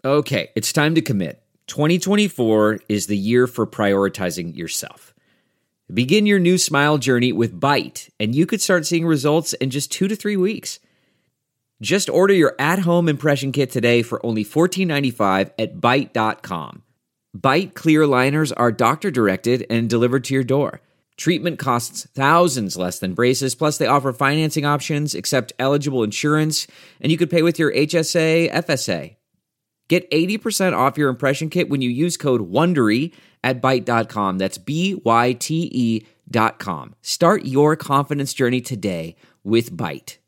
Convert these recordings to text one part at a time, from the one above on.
Okay, it's time to commit. 2024 is the year for prioritizing yourself. Begin your new smile journey with Byte, and you could start seeing results in just 2 to 3 weeks. Just order your at-home impression kit today for only $14.95 at Byte.com. Byte clear liners are doctor-directed and delivered to your door. Treatment costs thousands less than braces, plus they offer financing options, accept eligible insurance, and you could pay with your HSA, FSA. Get 80% off your impression kit when you use code WONDERY at Byte.com. That's BYTE.com. Start your confidence journey today with Byte.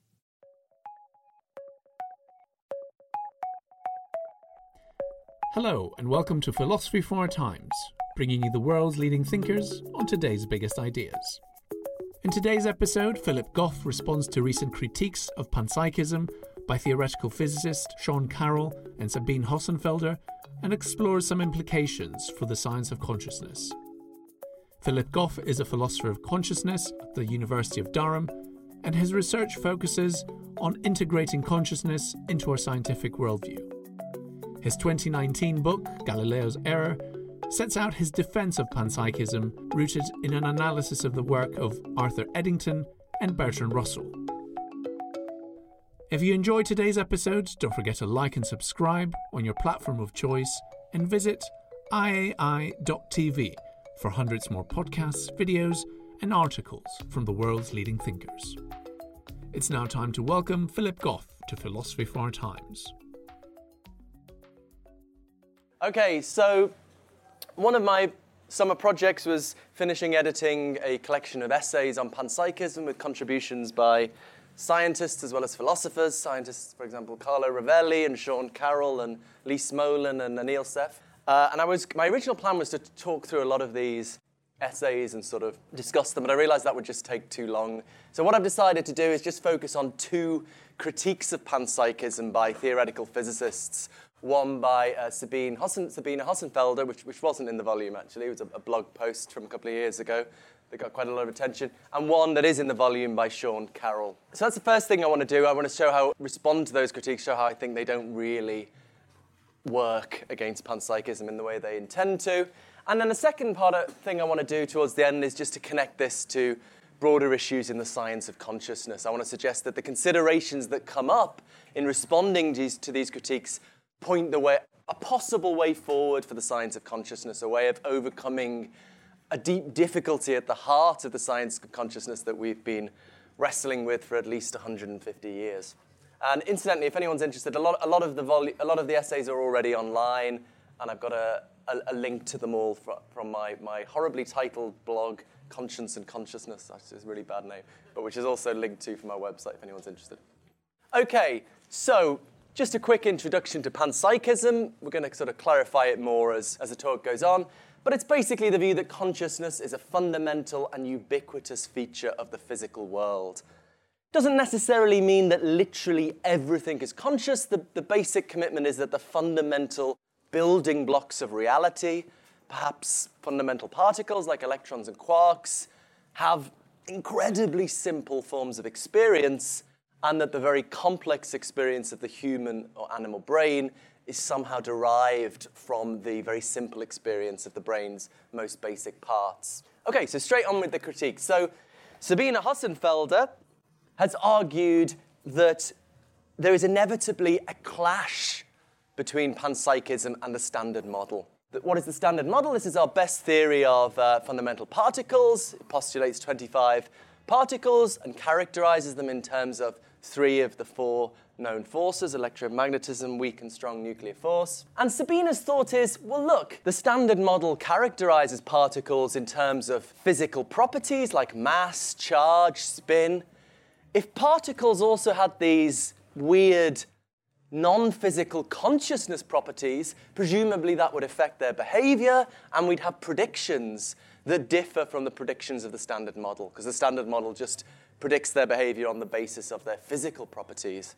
Hello, and welcome to Philosophy for Our Times, bringing you the world's leading thinkers on today's biggest ideas. In today's episode, Philip Goff responds to recent critiques of panpsychism by theoretical physicist Sean Carroll and Sabine Hossenfelder, and explores some implications for the science of consciousness. Philip Goff is a philosopher of consciousness at the University of Durham, and his research focuses on integrating consciousness into our scientific worldview. His 2019 book, Galileo's Error, sets out his defense of panpsychism rooted in an analysis of the work of Arthur Eddington and Bertrand Russell. If you enjoyed today's episode, don't forget to like and subscribe on your platform of choice and visit iai.tv for hundreds more podcasts, videos, and articles from the world's leading thinkers. It's now time to welcome Philip Goff to Philosophy for Our Times. Okay, so one of my summer projects was finishing editing a collection of essays on panpsychism with contributions by scientists as well as philosophers. Scientists, for example, Carlo Rovelli and Sean Carroll and Lee Smolin and Anil Seth. My original plan was to talk through a lot of these essays and sort of discuss them, but I realized that would just take too long. So what I've decided to do is just focus on 2 critiques of panpsychism by theoretical physicists. One by Sabine Hossenfelder, which wasn't in the volume, actually. It was a blog post from a couple of years ago that got quite a lot of attention. And one that is in the volume by Sean Carroll. So that's the first thing I want to do. I want to respond to those critiques, show how I think they don't really work against panpsychism in the way they intend to. And then the second thing I want to do towards the end is just to connect this to broader issues in the science of consciousness. I want to suggest that the considerations that come up in responding to these critiques point a possible way forward for the science of consciousness, a way of overcoming a deep difficulty at the heart of the science of consciousness that we've been wrestling with for at least 150 years. And incidentally, if anyone's interested, a lot of the essays are already online, and I've got a link to them all from my horribly titled blog, Conscience and Consciousness. That's a really bad name, but which is also linked to from my website if anyone's interested. Okay, so just a quick introduction to panpsychism. We're going to sort of clarify it more as the talk goes on. But it's basically the view that consciousness is a fundamental and ubiquitous feature of the physical world. Doesn't necessarily mean that literally everything is conscious. The basic commitment is that the fundamental building blocks of reality, perhaps fundamental particles like electrons and quarks, have incredibly simple forms of experience, and that the very complex experience of the human or animal brain is somehow derived from the very simple experience of the brain's most basic parts. Okay, so straight on with the critique. So Sabine Hossenfelder has argued that there is inevitably a clash between panpsychism and the Standard Model. What is the Standard Model? This is our best theory of fundamental particles. It postulates 25 particles and characterizes them in terms of 3 of the 4 known forces: electromagnetism, weak and strong nuclear force. And Sabine's thought is, well, look, the Standard Model characterizes particles in terms of physical properties like mass, charge, spin. If particles also had these weird non-physical consciousness properties, presumably that would affect their behavior, and we'd have predictions that differ from the predictions of the Standard Model, because the Standard Model just predicts their behavior on the basis of their physical properties.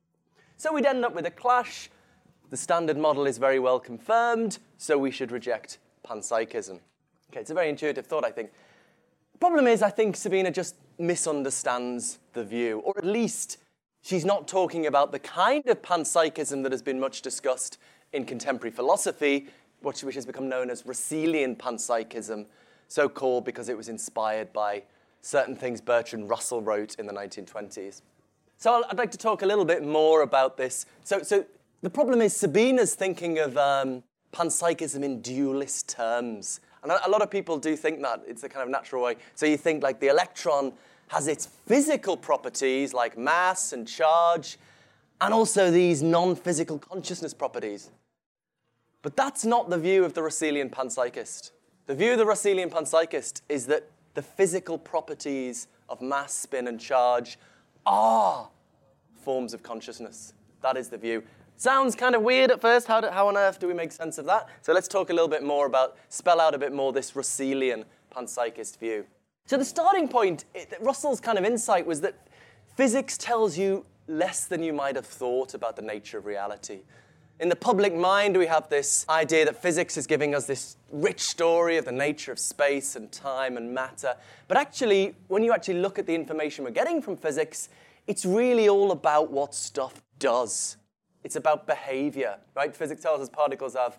So we'd end up with a clash. The Standard Model is very well confirmed, so we should reject panpsychism. Okay, it's a very intuitive thought, I think. The problem is, I think Sabine just misunderstands the view, or at least She's not talking about the kind of panpsychism that has been much discussed in contemporary philosophy, which has become known as Russellian panpsychism, so called because it was inspired by certain things Bertrand Russell wrote in the 1920s. So I'd like to talk a little bit more about this. So the problem is Sabina's thinking of panpsychism in dualist terms. And a lot of people do think that. It's a kind of natural way. So you think like the electron has its physical properties like mass and charge, and also these non-physical consciousness properties. But that's not the view of the Russellian panpsychist. The view of the Russellian panpsychist is that the physical properties of mass, spin, and charge are forms of consciousness. That is the view. Sounds kind of weird at first. How on earth do we make sense of that? So let's talk a little bit more spell out a bit more this Russellian panpsychist view. So the starting point, Russell's kind of insight was that physics tells you less than you might have thought about the nature of reality. In the public mind, we have this idea that physics is giving us this rich story of the nature of space and time and matter. But actually, when you actually look at the information we're getting from physics, it's really all about what stuff does. It's about behavior, right? Physics tells us particles have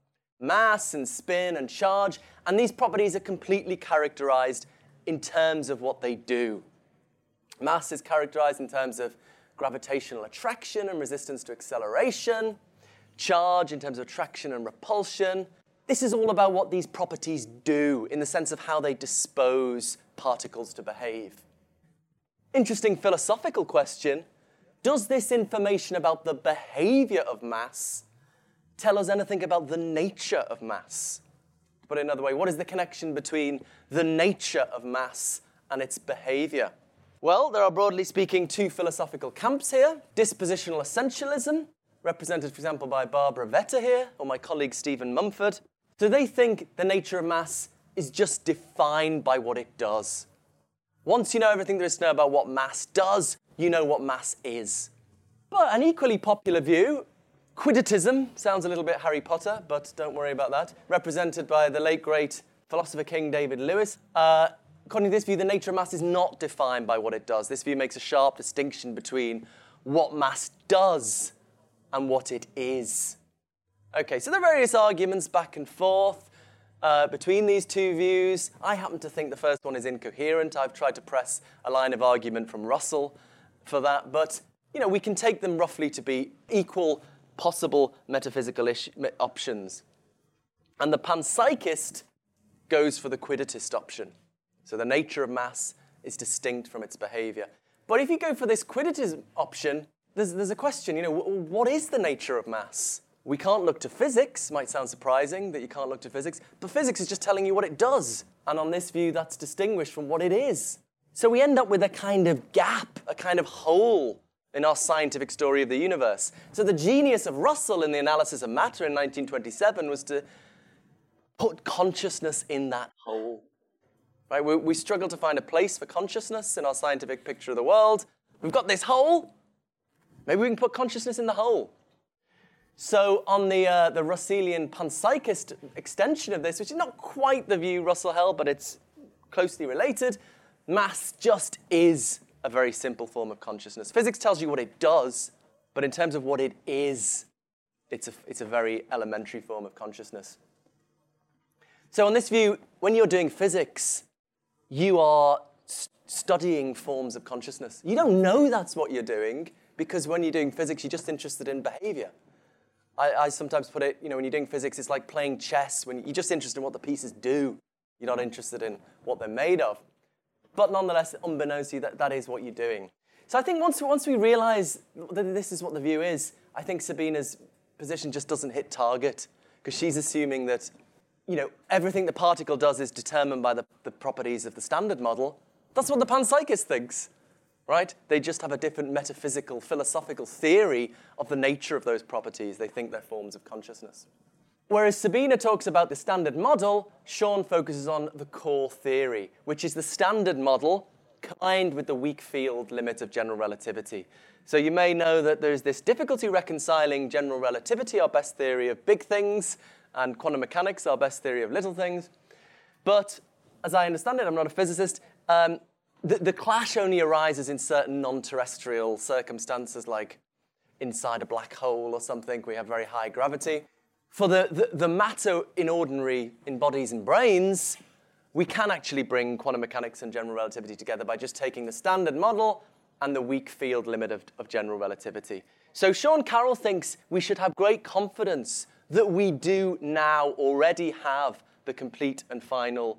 mass and spin and charge, and these properties are completely characterized in terms of what they do. Mass is characterized in terms of gravitational attraction and resistance to acceleration. Charge in terms of attraction and repulsion. This is all about what these properties do in the sense of how they dispose particles to behave. Interesting philosophical question. Does this information about the behavior of mass tell us anything about the nature of mass? To put it another way, what is the connection between the nature of mass and its behavior? Well, there are broadly speaking two philosophical camps here. Dispositional essentialism, represented, for example, by Barbara Vetter here, or my colleague Stephen Mumford. So they think the nature of mass is just defined by what it does. Once you know everything there is to know about what mass does, you know what mass is. But an equally popular view, quidditism, sounds a little bit Harry Potter, but don't worry about that, represented by the late great philosopher king David Lewis. According to this view, the nature of mass is not defined by what it does. This view makes a sharp distinction between what mass does and what it is. Okay, so there are various arguments back and forth between these two views. I happen to think the first one is incoherent. I've tried to press a line of argument from Russell for that, but we can take them roughly to be equal possible metaphysical options. And the panpsychist goes for the quidditist option. So the nature of mass is distinct from its behavior. But if you go for this quidditist option, there's a question, what is the nature of mass? We can't look to physics. Might sound surprising that you can't look to physics, but physics is just telling you what it does. And on this view, that's distinguished from what it is. So we end up with a kind of gap, a kind of hole in our scientific story of the universe. So the genius of Russell in the analysis of matter in 1927 was to put consciousness in that hole. Right? We struggle to find a place for consciousness in our scientific picture of the world. We've got this hole. Maybe we can put consciousness in the hole. So on the Russellian panpsychist extension of this, which is not quite the view Russell held, but it's closely related, mass just is a very simple form of consciousness. Physics tells you what it does, but in terms of what it is, it's a very elementary form of consciousness. So on this view, when you're doing physics, you are studying forms of consciousness. You don't know that's what you're doing, because when you're doing physics, you're just interested in behavior. I sometimes put it, when you're doing physics, it's like playing chess. When you're just interested in what the pieces do. You're not interested in what they're made of. But nonetheless, unbeknownst to you, that is what you're doing. So I think once we realize that this is what the view is, I think Sabina's position just doesn't hit target, because she's assuming that, everything the particle does is determined by the properties of the standard model. That's what the panpsychist thinks. Right? They just have a different metaphysical, philosophical theory of the nature of those properties. They think they're forms of consciousness. Whereas Sabina talks about the standard model, Sean focuses on the core theory, which is the standard model combined with the weak field limit of general relativity. So you may know that there's this difficulty reconciling general relativity, our best theory of big things, and quantum mechanics, our best theory of little things. But as I understand it, I'm not a physicist, the clash only arises in certain non-terrestrial circumstances, like inside a black hole or something. We have very high gravity. For the matter in bodies and brains, we can actually bring quantum mechanics and general relativity together by just taking the standard model and the weak field limit of general relativity. So Sean Carroll thinks we should have great confidence that we do now already have the complete and final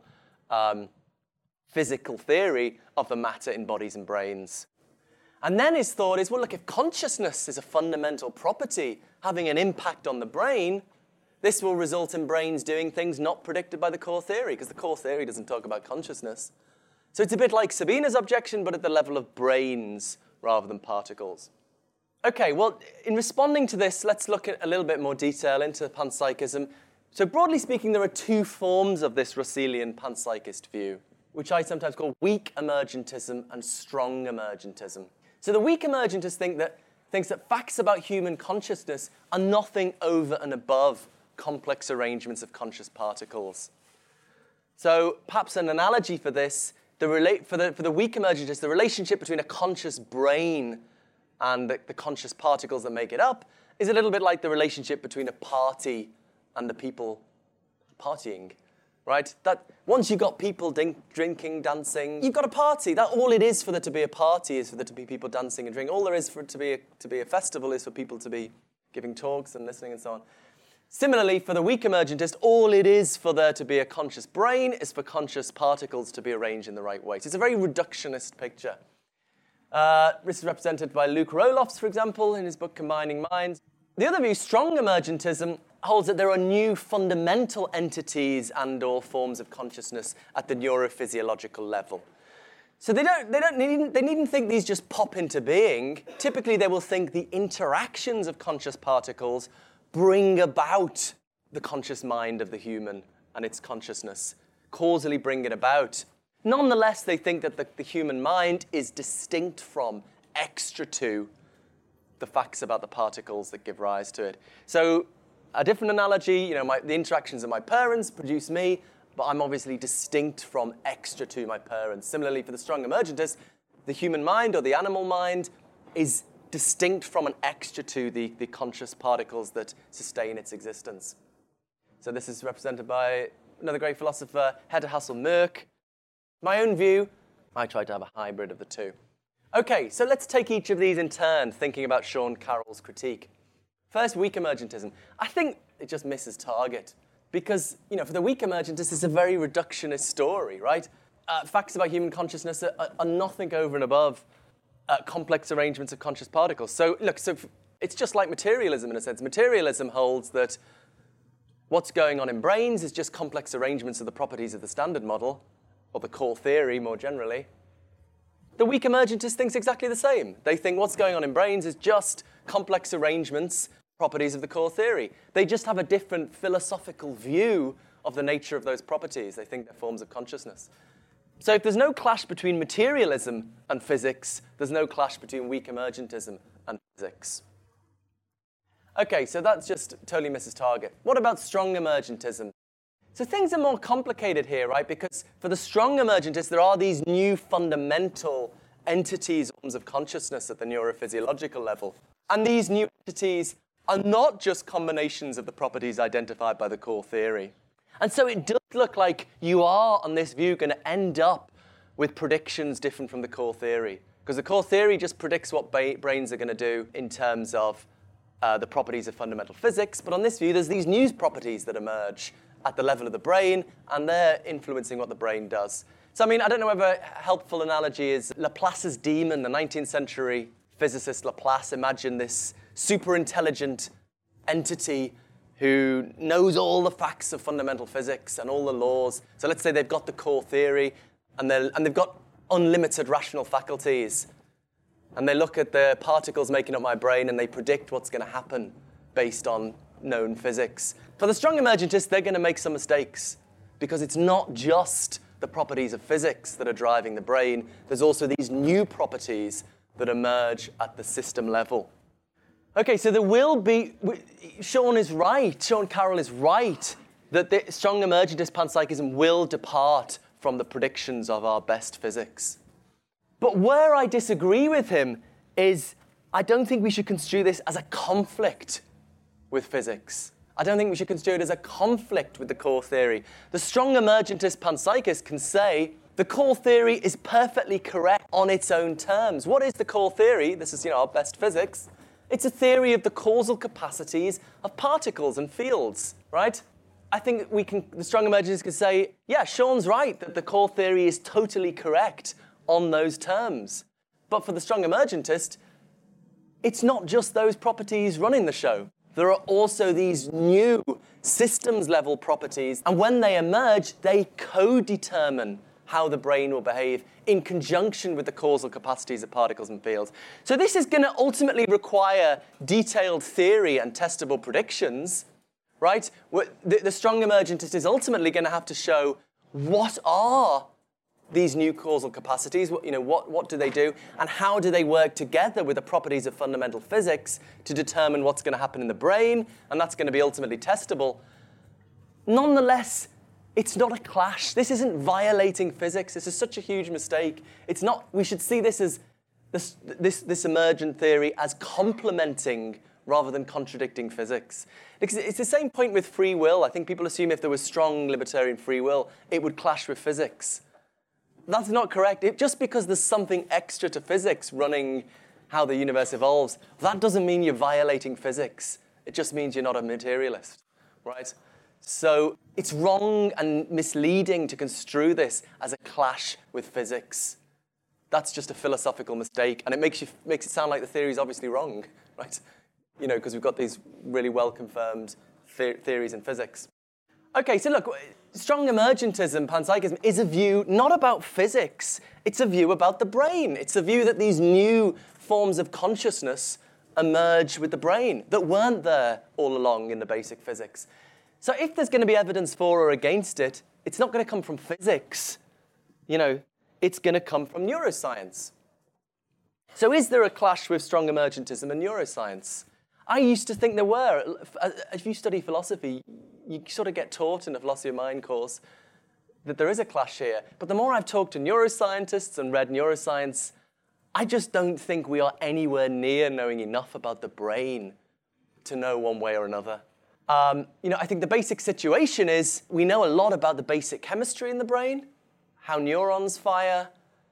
physical theory of the matter in bodies and brains. And then his thought is, well, look, if consciousness is a fundamental property having an impact on the brain, this will result in brains doing things not predicted by the core theory, because the core theory doesn't talk about consciousness. So it's a bit like Sabina's objection, but at the level of brains rather than particles. Okay, well, in responding to this, let's look at a little bit more detail into panpsychism. So broadly speaking, there are two forms of this Russellian panpsychist view, which I sometimes call weak emergentism and strong emergentism. So the weak emergentist thinks that facts about human consciousness are nothing over and above complex arrangements of conscious particles. So perhaps an analogy for this, for the weak emergentist, the relationship between a conscious brain and the conscious particles that make it up is a little bit like the relationship between a party and the people partying, right? That once you've got people drinking, dancing, you've got a party. That all it is for there to be a party is for there to be people dancing and drinking. All there is for it to be a festival is for people to be giving talks and listening and so on. Similarly, for the weak emergentist, all it is for there to be a conscious brain is for conscious particles to be arranged in the right way. So it's a very reductionist picture. This is represented by Luke Roelofs, for example, in his book Combining Minds. The other view, strong emergentism, holds that there are new fundamental entities and/or forms of consciousness at the neurophysiological level. So they needn't think these just pop into being. Typically, they will think the interactions of conscious particles bring about the conscious mind of the human and its consciousness, causally bring it about. Nonetheless, they think that the human mind is distinct from, extra to, the facts about the particles that give rise to it. So a different analogy, the interactions of my parents produce me, but I'm obviously distinct from, extra to my parents. Similarly, for the strong emergentist, the human mind or the animal mind is distinct from and extra to the conscious particles that sustain its existence. So this is represented by another great philosopher, Hedda Hassel-Mørch. My own view, I try to have a hybrid of the two. Okay, so let's take each of these in turn, thinking about Sean Carroll's critique. First, weak emergentism. I think it just misses target because, for the weak emergentist, it's a very reductionist story, right? Facts about human consciousness are nothing over and above complex arrangements of conscious particles. So, look, it's just like materialism in a sense. Materialism holds that what's going on in brains is just complex arrangements of the properties of the standard model, or the core theory more generally. The weak emergentist thinks exactly the same. They think what's going on in brains is just complex arrangements, properties of the core theory. They just have a different philosophical view of the nature of those properties. They think they're forms of consciousness. So if there's no clash between materialism and physics, there's no clash between weak emergentism and physics. Okay, so that's just totally misses target. What about strong emergentism? So things are more complicated here, right? Because for the strong emergentists, there are these new fundamental entities, forms of consciousness at the neurophysiological level. And these new entities are not just combinations of the properties identified by the core theory. And so it does look like you are, on this view, going to end up with predictions different from the core theory. Because the core theory just predicts what brains are going to do in terms of the properties of fundamental physics. But on this view, there's these new properties that emerge at the level of the brain, and they're influencing what the brain does. So, I don't know whether a helpful analogy is Laplace's demon. The 19th century physicist Laplace imagined this super intelligent entity who knows all the facts of fundamental physics and all the laws. So let's say they've got the core theory, and they've got unlimited rational faculties. And they look at the particles making up my brain, and they predict what's going to happen based on known physics. For the strong emergentists, they're going to make some mistakes because it's not just the properties of physics that are driving the brain. There's also these new properties that emerge at the system level. Okay, so there will be... Sean Carroll is right, that the strong emergentist panpsychism will depart from the predictions of our best physics. But where I disagree with him is I don't think we should construe this as a conflict with physics. I don't think we should construe it as a conflict with the core theory. The strong emergentist panpsychist can say the core theory is perfectly correct on its own terms. What is the core theory? This is, our best physics. It's a theory of the causal capacities of particles and fields, right? I think the strong emergentist can say, yeah, Sean's right that the core theory is totally correct on those terms. But for the strong emergentist, it's not just those properties running the show. There are also these new systems-level properties, and when they emerge, they co-determine how the brain will behave in conjunction with the causal capacities of particles and fields. So this is going to ultimately require detailed theory and testable predictions, right? The strong emergentist is ultimately going to have to show what are these new causal capacities, what do they do, and how do they work together with the properties of fundamental physics to determine what's going to happen in the brain, and that's going to be ultimately testable. Nonetheless, it's not a clash. This isn't violating physics. This is such a huge mistake. It's not. We should see this as this emergent theory as complementing rather than contradicting physics. Because it's the same point with free will. I think people assume if there was strong libertarian free will, it would clash with physics. That's not correct. Just because there's something extra to physics running how the universe evolves, that doesn't mean you're violating physics. It just means you're not a materialist, right? So it's wrong and misleading to construe this as a clash with physics. That's just a philosophical mistake, and it makes it sound like the theory is obviously wrong, right? Because we've got these really well-confirmed theories in physics. Okay, so look, strong emergentism, panpsychism, is a view not about physics. It's a view about the brain. It's a view that these new forms of consciousness emerge with the brain that weren't there all along in the basic physics. So if there's going to be evidence for or against it, it's not going to come from physics. It's going to come from neuroscience. So is there a clash with strong emergentism and neuroscience? I used to think there were. If you study philosophy, you sort of get taught in a philosophy of mind course that there is a clash here. But the more I've talked to neuroscientists and read neuroscience, I just don't think we are anywhere near knowing enough about the brain to know one way or another. I think the basic situation is we know a lot about the basic chemistry in the brain, how neurons fire,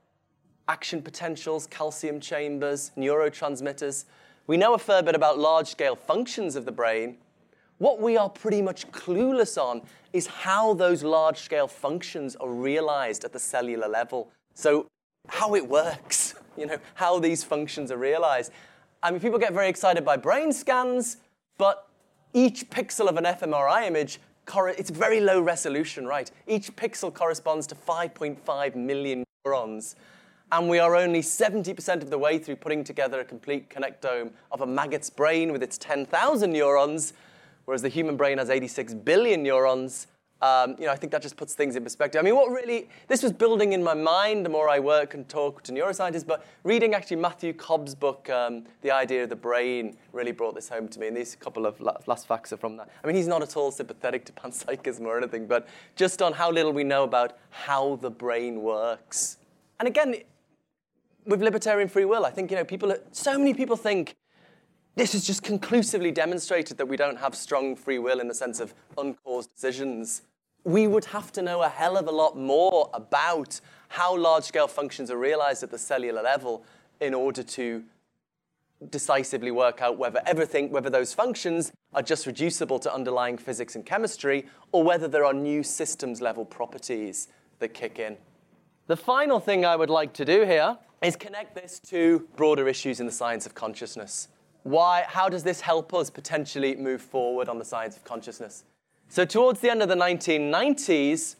action potentials, calcium chambers, neurotransmitters. We know a fair bit about large-scale functions of the brain. What we are pretty much clueless on is how those large-scale functions are realized at the cellular level. So how it works, how these functions are realized. I mean, people get very excited by brain scans, but each pixel of an fMRI image, it's very low resolution, right? Each pixel corresponds to 5.5 million neurons. And we are only 70% of the way through putting together a complete connectome of a maggot's brain with its 10,000 neurons, whereas the human brain has 86 billion neurons. I think that just puts things in perspective. I mean, this was building in my mind the more I work and talk to neuroscientists, but reading actually Matthew Cobb's book, The Idea of the Brain, really brought this home to me, and these couple of last facts are from that. I mean, he's not at all sympathetic to panpsychism or anything, but just on how little we know about how the brain works. And again, with libertarian free will, I think, so many people think this has just conclusively demonstrated that we don't have strong free will in the sense of uncaused decisions. We would have to know a hell of a lot more about how large-scale functions are realized at the cellular level in order to decisively work out whether those functions are just reducible to underlying physics and chemistry, or whether there are new systems-level properties that kick in. The final thing I would like to do here is connect this to broader issues in the science of consciousness. How does this help us potentially move forward on the science of consciousness? So towards the end of the 1990s,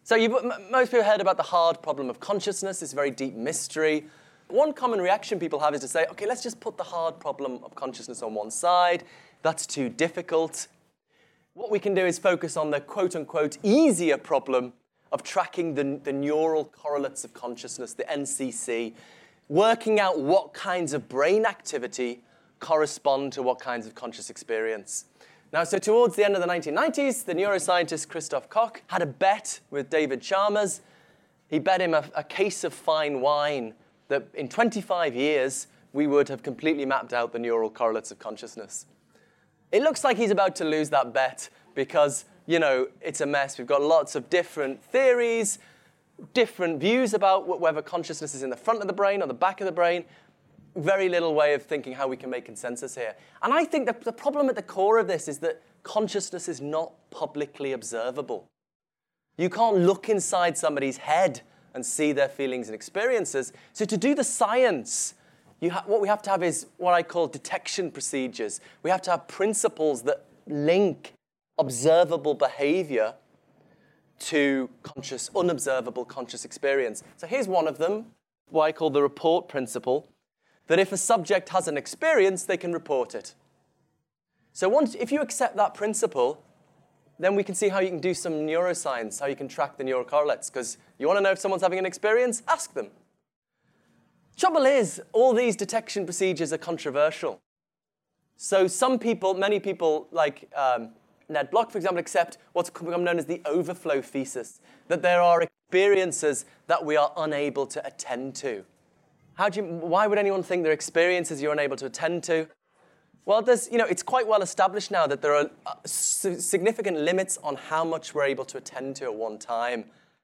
most people heard about the hard problem of consciousness, this very deep mystery. One common reaction people have is to say, okay, let's just put the hard problem of consciousness on one side. That's too difficult. What we can do is focus on the quote-unquote easier problem of tracking the neural correlates of consciousness, the NCC, working out what kinds of brain activity correspond to what kinds of conscious experience. Now, so towards the end of the 1990s, the neuroscientist Christoph Koch had a bet with David Chalmers. He bet him a case of fine wine that in 25 years, we would have completely mapped out the neural correlates of consciousness. It looks like he's about to lose that bet because, it's a mess. We've got lots of different theories, different views about whether consciousness is in the front of the brain or the back of the brain. Very little way of thinking how we can make consensus here. And I think that the problem at the core of this is that consciousness is not publicly observable. You can't look inside somebody's head and see their feelings and experiences. So to do the science, what we have to have is what I call detection procedures. We have to have principles that link observable behavior to unobservable conscious experience. So here's one of them, what I call the report principle, that if a subject has an experience, they can report it. So if you accept that principle, then we can see how you can do some neuroscience, how you can track the neural correlates. Because you want to know if someone's having an experience? Ask them. Trouble is, all these detection procedures are controversial. So many people, like Ned Block, for example, accept what's become known as the overflow thesis, that there are experiences that we are unable to attend to. Why would anyone think there are experiences you're unable to attend to? Well, it's quite well established now that there are significant limits on how much we're able to attend to at one time.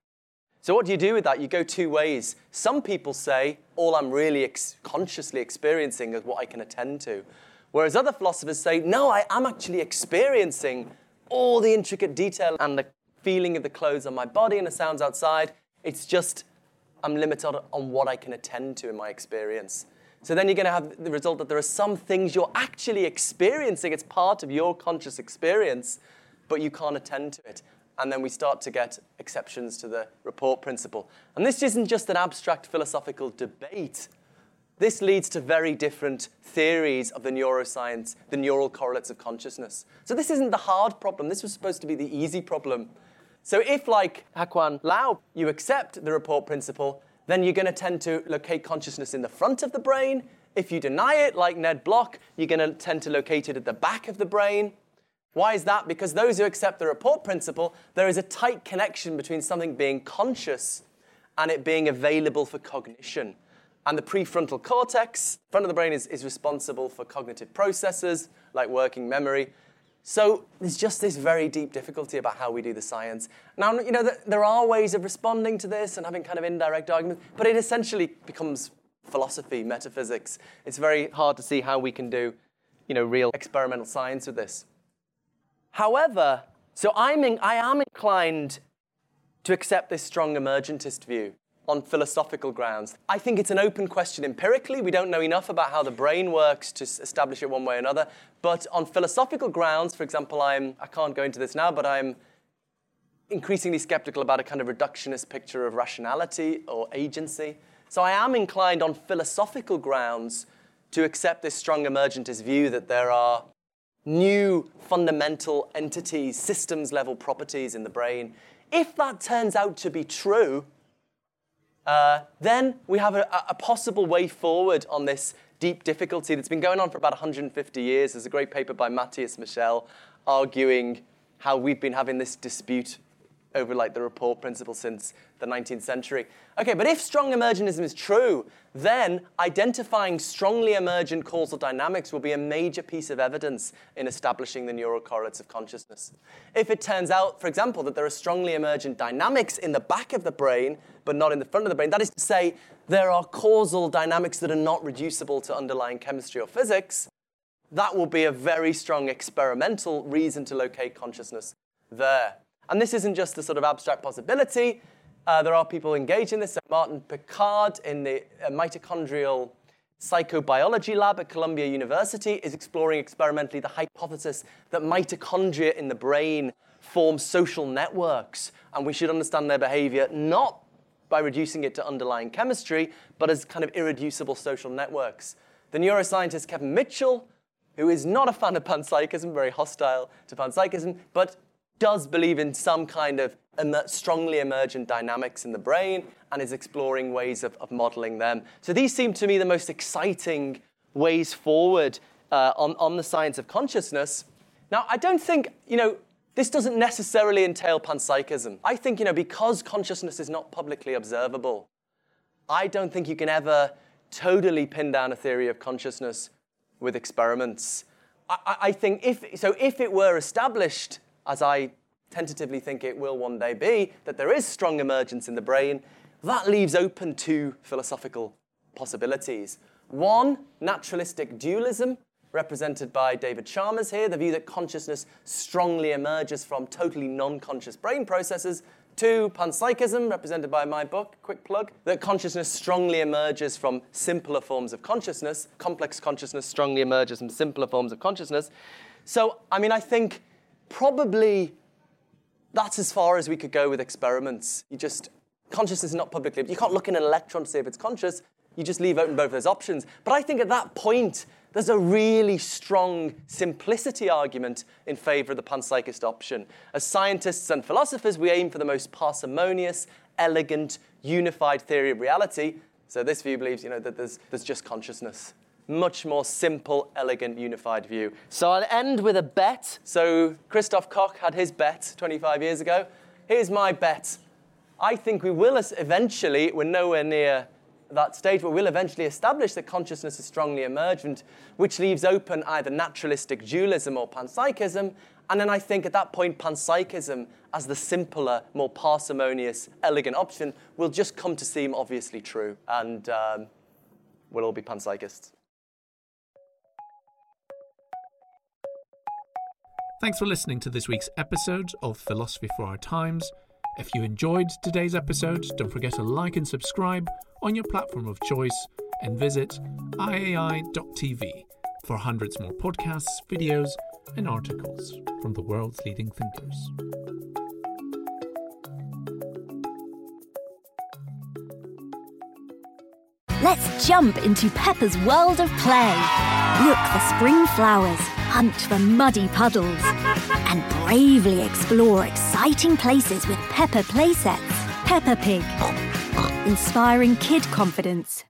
So what do you do with that? You go two ways. Some people say, all I'm really consciously experiencing is what I can attend to. Whereas other philosophers say, no, I am actually experiencing all the intricate detail and the feeling of the clothes on my body and the sounds outside. It's just I'm limited on what I can attend to in my experience. So then you're going to have the result that there are some things you're actually experiencing. It's part of your conscious experience, but you can't attend to it. And then we start to get exceptions to the report principle. And this isn't just an abstract philosophical debate. This leads to very different theories of the neuroscience, the neural correlates of consciousness. So this isn't the hard problem. This was supposed to be the easy problem. So if, like Hakuan Lau, you accept the report principle, then you're going to tend to locate consciousness in the front of the brain. If you deny it, like Ned Block, you're going to tend to locate it at the back of the brain. Why is that? Because those who accept the report principle, there is a tight connection between something being conscious and it being available for cognition. And the prefrontal cortex, front of the brain, is responsible for cognitive processes like working memory. So there's just this very deep difficulty about how we do the science. Now, there are ways of responding to this and having kind of indirect arguments, but it essentially becomes philosophy, metaphysics. It's very hard to see how we can do, real experimental science with this. However, I am inclined to accept this strong emergentist view on philosophical grounds. I think it's an open question empirically. We don't know enough about how the brain works to establish it one way or another. But on philosophical grounds, for example, I can't go into this now, but I'm increasingly skeptical about a kind of reductionist picture of rationality or agency. So I am inclined on philosophical grounds to accept this strong emergentist view that there are new fundamental entities, systems-level properties in the brain. If that turns out to be true, then we have a possible way forward on this deep difficulty that's been going on for about 150 years. There's a great paper by Matthias Michel arguing how we've been having this dispute over the report principle since the 19th century. Okay, but if strong emergentism is true, then identifying strongly emergent causal dynamics will be a major piece of evidence in establishing the neural correlates of consciousness. If it turns out, for example, that there are strongly emergent dynamics in the back of the brain, but not in the front of the brain, that is to say, there are causal dynamics that are not reducible to underlying chemistry or physics, that will be a very strong experimental reason to locate consciousness there. And this isn't just a sort of abstract possibility. There are people engaged in this. So Martin Picard in the mitochondrial psychobiology lab at Columbia University is exploring experimentally the hypothesis that mitochondria in the brain form social networks, and we should understand their behavior not by reducing it to underlying chemistry, but as kind of irreducible social networks. The neuroscientist Kevin Mitchell, who is not a fan of panpsychism, very hostile to panpsychism, but does believe in some kind of strongly emergent dynamics in the brain and is exploring ways of modeling them. So these seem to me the most exciting ways forward on the science of consciousness. Now, I don't think, this doesn't necessarily entail panpsychism. I think, because consciousness is not publicly observable, I don't think you can ever totally pin down a theory of consciousness with experiments. I think if it were established, as I tentatively think it will one day be, that there is strong emergence in the brain, that leaves open two philosophical possibilities. One, naturalistic dualism, represented by David Chalmers here, the view that consciousness strongly emerges from totally non-conscious brain processes. Two, panpsychism, represented by my book, quick plug, that consciousness strongly emerges from simpler forms of consciousness. Complex consciousness strongly emerges from simpler forms of consciousness. So, I think probably that's as far as we could go with experiments. Consciousness is not publicly, you can't look in an electron to see if it's conscious. You just leave open both those options. But I think at that point, there's a really strong simplicity argument in favor of the panpsychist option. As scientists and philosophers, we aim for the most parsimonious, elegant, unified theory of reality. So this view believes, that there's just consciousness. Much more simple, elegant, unified view. So I'll end with a bet. So Christoph Koch had his bet 25 years ago. Here's my bet. I think we will eventually, we're nowhere near that stage, but we'll eventually establish that consciousness is strongly emergent, which leaves open either naturalistic dualism or panpsychism. And then I think at that point, panpsychism, as the simpler, more parsimonious, elegant option, will just come to seem obviously true. And we'll all be panpsychists. Thanks for listening to this week's episode of Philosophy for Our Times. If you enjoyed today's episode, don't forget to like and subscribe on your platform of choice and visit iai.tv for hundreds more podcasts, videos, and articles from the world's leading thinkers. Let's jump into Peppa's world of play. Look for spring flowers, hunt for muddy puddles, and bravely explore exciting places with Peppa playsets. Peppa Pig, inspiring kid confidence.